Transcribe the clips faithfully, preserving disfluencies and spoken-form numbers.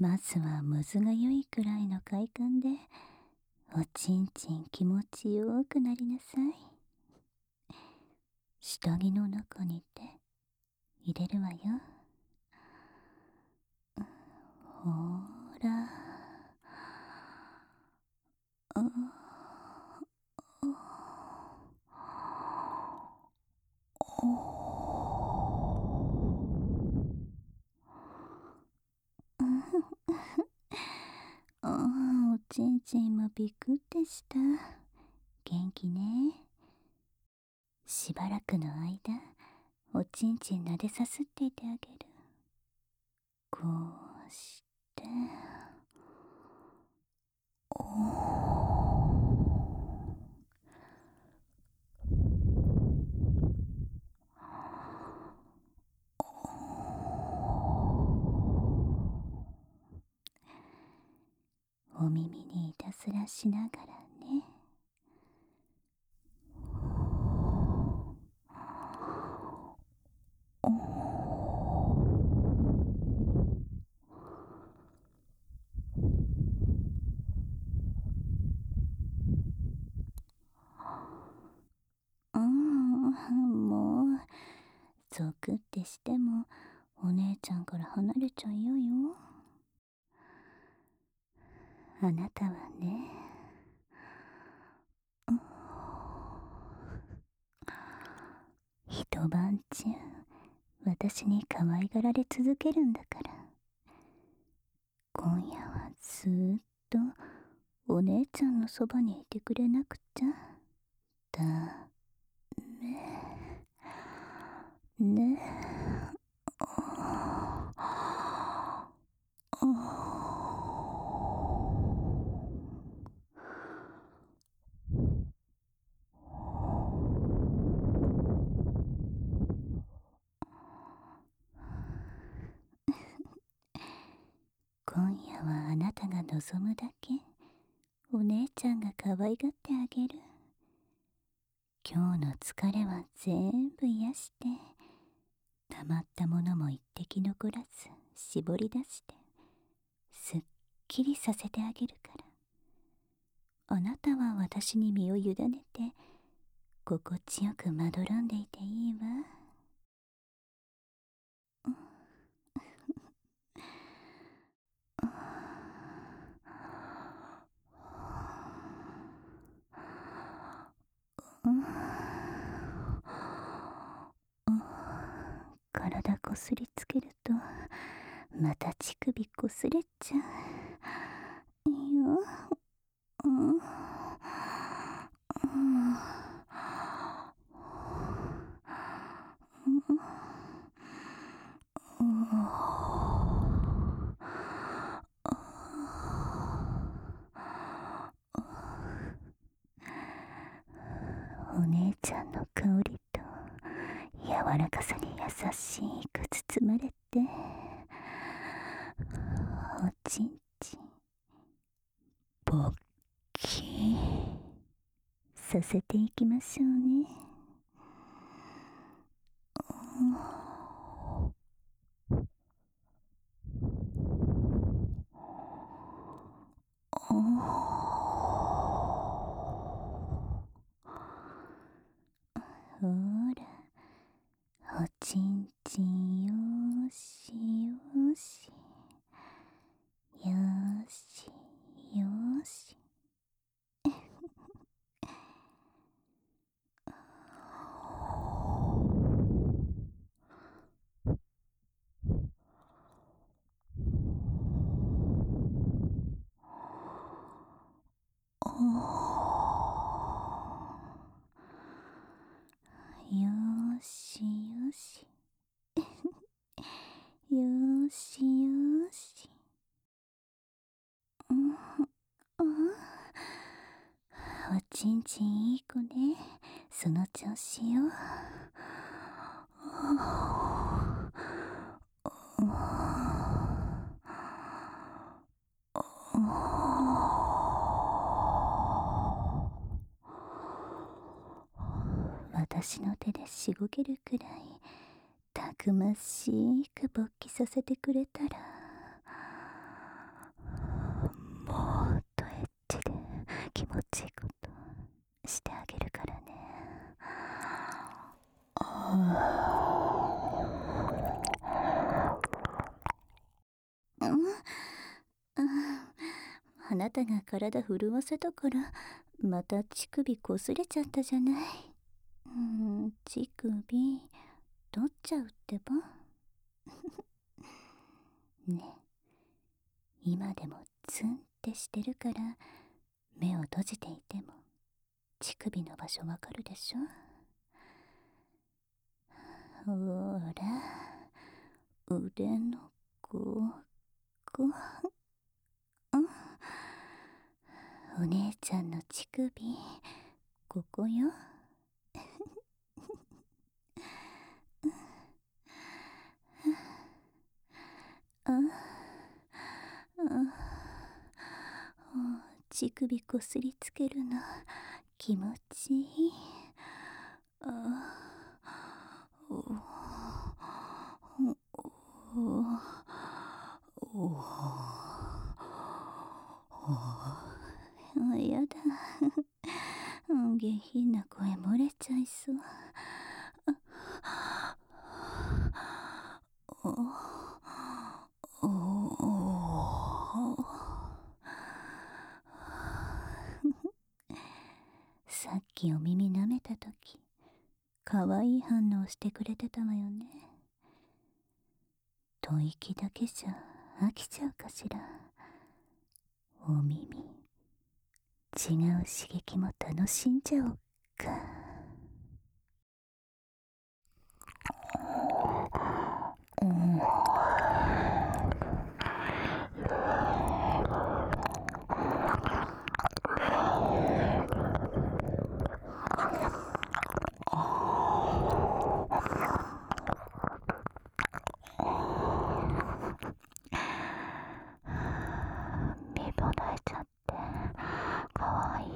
まずはむずがゆいくらいの快感でおちんちん気持ちよくなりなさい。下着の中に手入れるわよ。ほーら、あああ、おちんちんもビクってした。元気ね。しばらくの間、おちんちん撫でさすっていてあげる。こうして、おお耳にいたずらしながらね。うん、もう、ゾクってしても、お姉ちゃんから離れちゃいよよ。あなたはね、一晩中、私に可愛がられ続けるんだから。今夜はずーっと、お姉ちゃんのそばにいてくれなくちゃ。だ、め、ね。今夜はあなたが望むだけ、お姉ちゃんが可愛がってあげる。今日の疲れは全部癒して、溜まったものも一滴残らず絞り出して、すっきりさせてあげるから。あなたは私に身を委ねて、心地よくまどろんでいていいわ。体こすりつけると、また乳首こすれちゃう。いいよ。うん。お姉ちゃんの香りと柔らかさに優しく包まれて、おちんちんぼっきーさせていきましょうね。ほら、おちんちんよーしよし、よしよし。よしよし。よしよし。うん、うん、おちんちんいい子ね。その調子よ。私の手でしごけるくらいたくましく勃起させてくれたら、 ちいことしてあげるからね。うん、あなたが体震わせたからまた乳首こすれちゃったじゃない。うん、乳首取っちゃうってば。ね、今でもツンってしてるから目を閉じていても乳首の場所わかるでしょ。ほら、腕のここ、うん、お姉ちゃんの乳首ここよ。ああ、乳首こすりつけるの気持ちいい。あおおおおやだ下品な声漏れちゃいそう。おおおさっきお耳舐めたときかわいい反応してくれてたわよね。吐息だけじゃ飽きちゃうかしら。お耳違う刺激も楽しんじゃおっか。うん、身ぼないちゃってかわいい。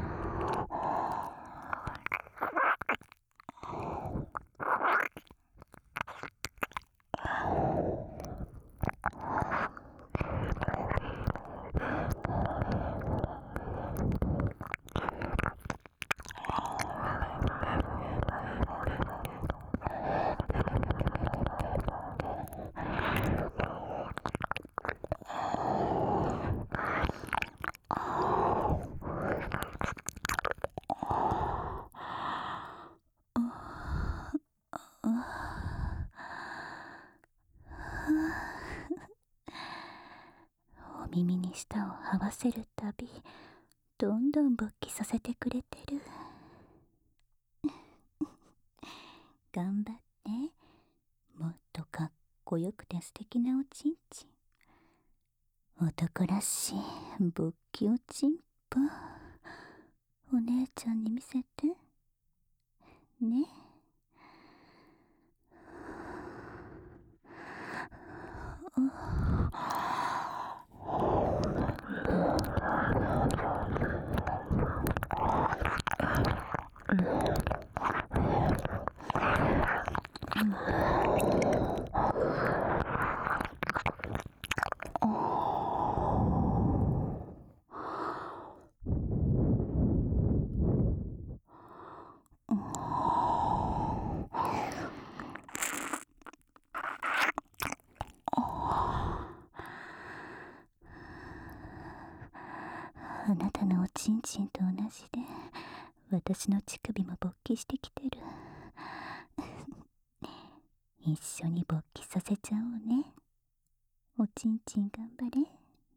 お耳に舌を這わせるたびどんどん勃起させてくれてる。頑張って、もっとかっこよくて素敵なおちんちん、男らしい勃起おちんぽお姉ちゃんに見せてね。あなたのおちんちんと同じで私の乳首も勃起してきてる。一緒に勃起させちゃおうね。おちんちん頑張れ。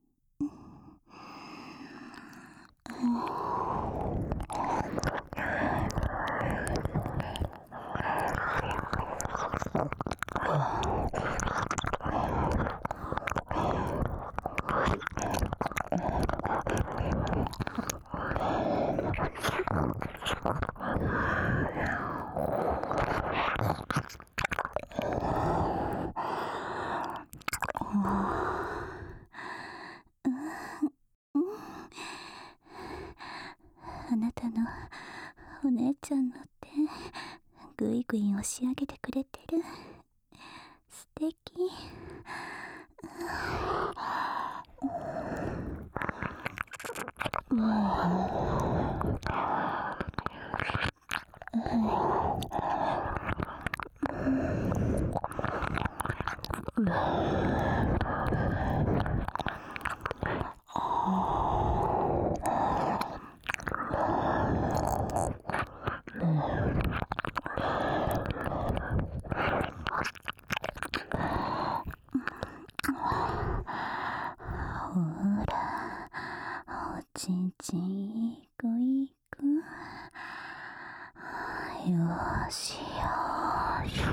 あなたのお姉ちゃんの手ぐいぐい押し上げてくれてる。素敵。うんほら、おちんちんいい子いい子。よーしよーし。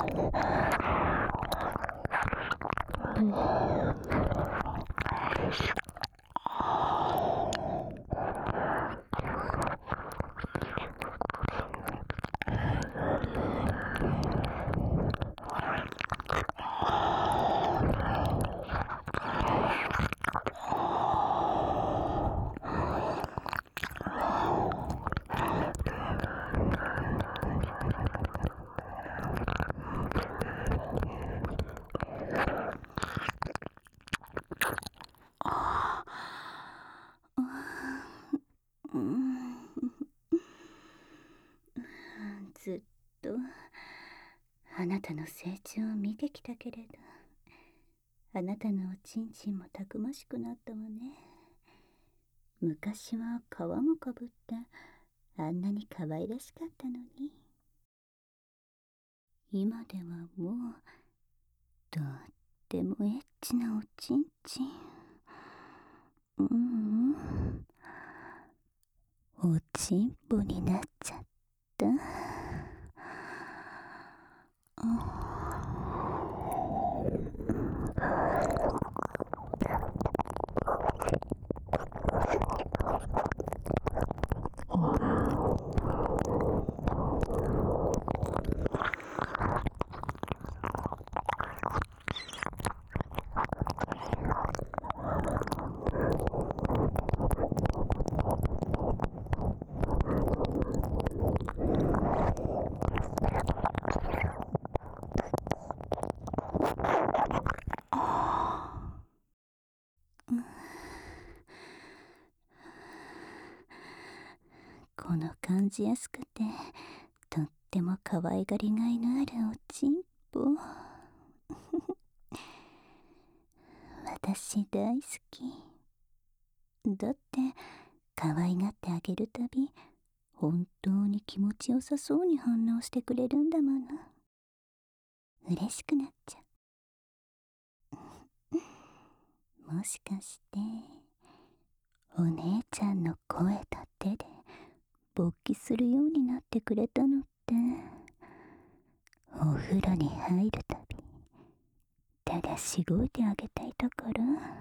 ずっとあなたの成長を見てきたけれど、あなたのおちんちんもたくましくなったわね。昔は皮もかぶってあんなに可愛らしかったのに、今ではもうとってもエッチなおちんちん。ううんおちんぽになっちゃった。この感じやすくてとっても可愛がりがいのあるおちんぽ私大好きだって。可愛がってあげるたび本当に気持ちよさそうに反応してくれるんだもの。嬉しくなっちゃう。もしかしてお姉ちゃんの声と手で勃起するようになってくれたのって、お風呂に入るたびただしごいてあげたいところ。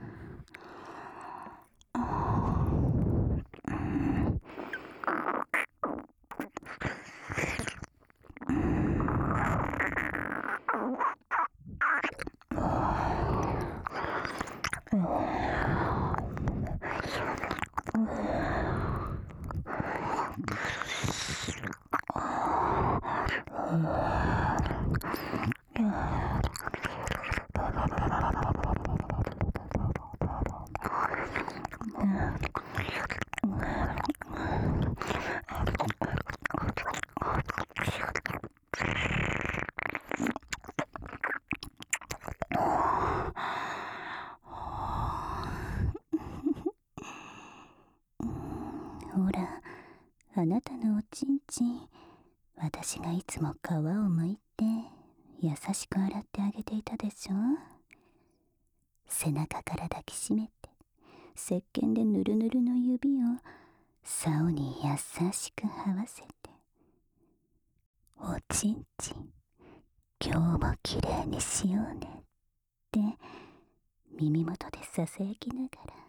ほら、あなたのおちんちん、私がいつも皮をむいて優しく洗ってあげていたでしょ。背中から抱きしめて石鹸でぬるぬるの指を竿に優しく這わせて、おちんちん今日もきれいにしようねって耳元でささやきなが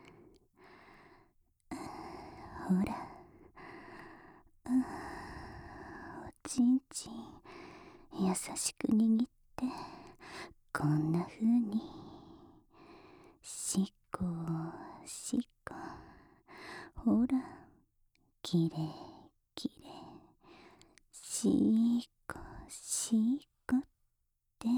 ら、ほら、おちんちん優しく握ってこんな風にしっこしっこ、ほらきれいきれい、しっこしっこって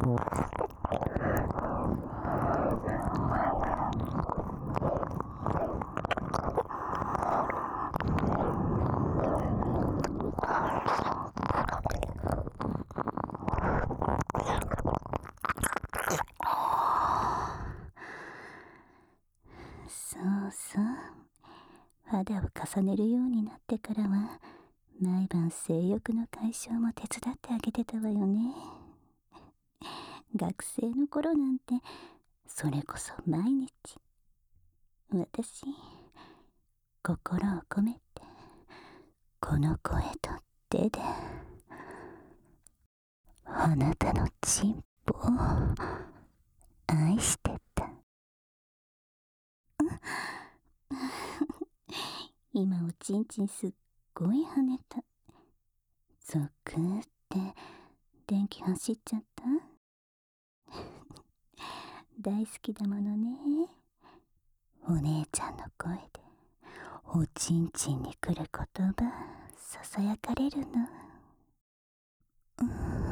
そうそう、肌を重ねるようになってからは毎晩性欲の解消も手伝ってあげてたわよね。学生の頃なんてそれこそ毎日私心を込めてこの声と手であなたのチンポを愛してた。今おちんちんすっごい跳ねた。ゾクーって電気走っちゃった。大好きだものね。お姉ちゃんの声でおちんちんに来る言葉ささやかれるの。う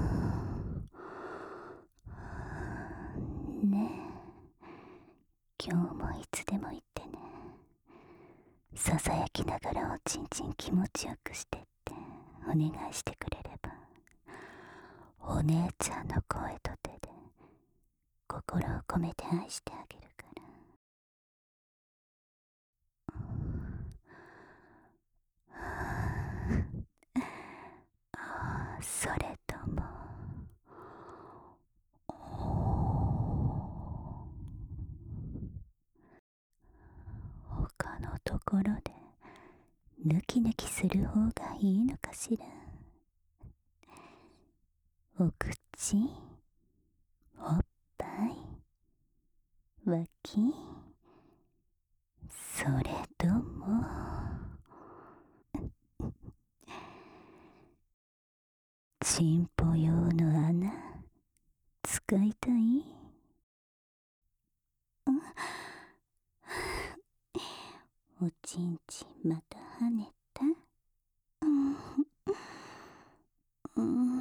ーんねえ、今日もいつでも言ってね。ささやきながらおちんちん気持ちよくしてってお願いしてくれれば、お姉ちゃんの声と手で心を込めて愛してあげるから。それとも他のところでヌキヌキする方がいいのかしら。お口、おっぱい、脇、それともチンポ用の穴使いたい？おちんちんまた跳ねた？うんうん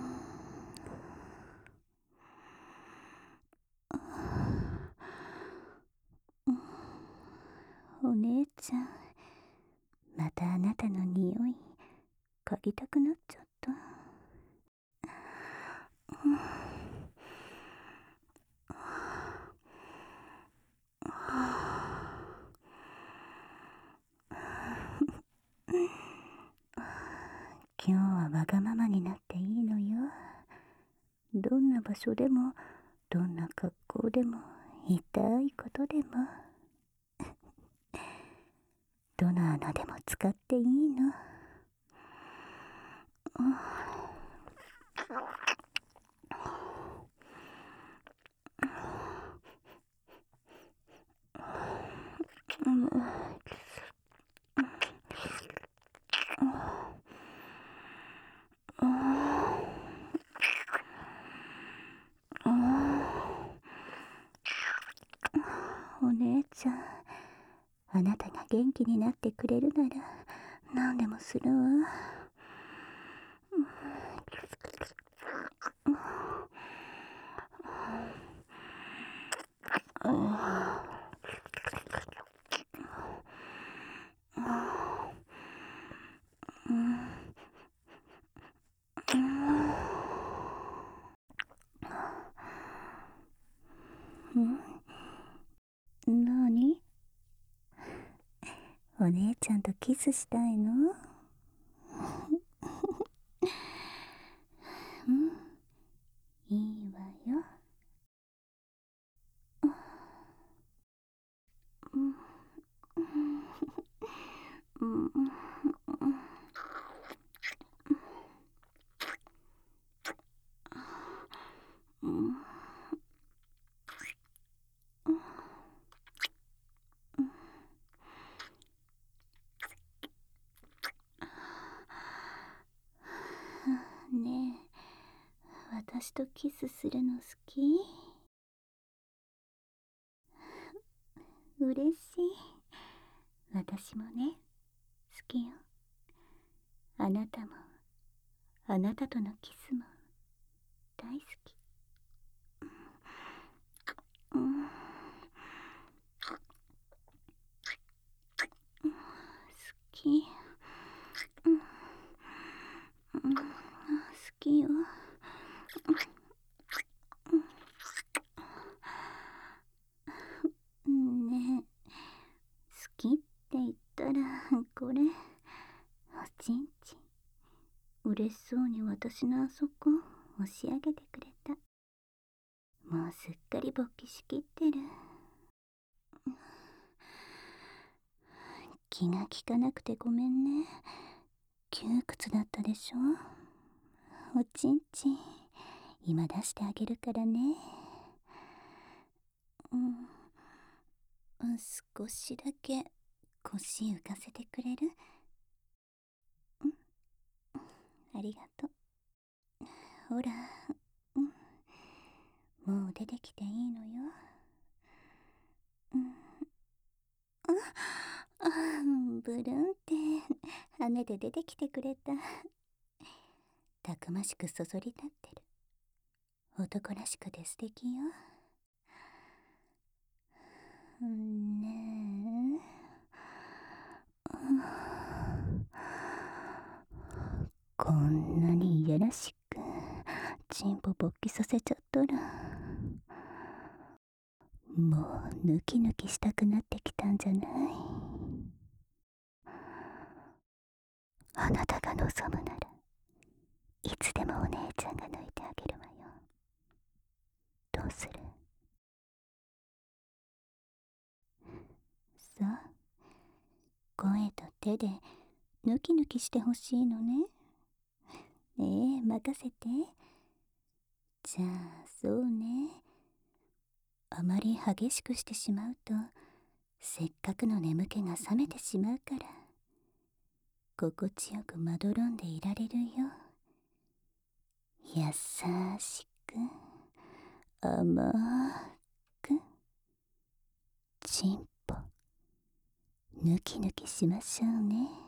お姉ちゃん、またあなたの匂い嗅ぎたくなっちゃった。今日はわがままになっていいのよ。どんな場所でもどんな格好でも痛いことでもどの穴でも使っていいの。お姉ちゃん、あなたが元気になってくれるなら何でもするわ。なに？お姉ちゃんとキスしたいの？うん、いいわよ。うんうんうんねえ、私とキスするの好き？嬉しい。私もね、好きよ。あなたもあなたとのキスも大好き。 好きよ。ねえ、好きって言ったらこれおちんちん。嬉しそうに私のあそこ押し上げてくれた。もうすっかり勃起しきってる。気が利かなくてごめんね。窮屈だったでしょ。おちんちん今出してあげるからね。うん、少しだけ腰浮かせてくれる？うん、ありがとう。ほら、うん、もう出てきていいのよ。うん、ああ、ブルーンって羽で出てきてくれた。たくましくそそり立ってる。男らしくて素敵よ。ねえ、こんなにいやらしくチンポ勃起させちゃったら、もうヌキヌキしたくなってきたんじゃない？あなたが望むならいつでもお姉ちゃんが抜いてあげるわよ。どうする？さあ、声と手でヌキヌキしてほしいのね。ええ、任せて。じゃあそうね、あまり激しくしてしまうとせっかくの眠気が覚めてしまうから、心地よくまどろんでいられるよ。優しく甘くチンポヌキヌキしましょうね。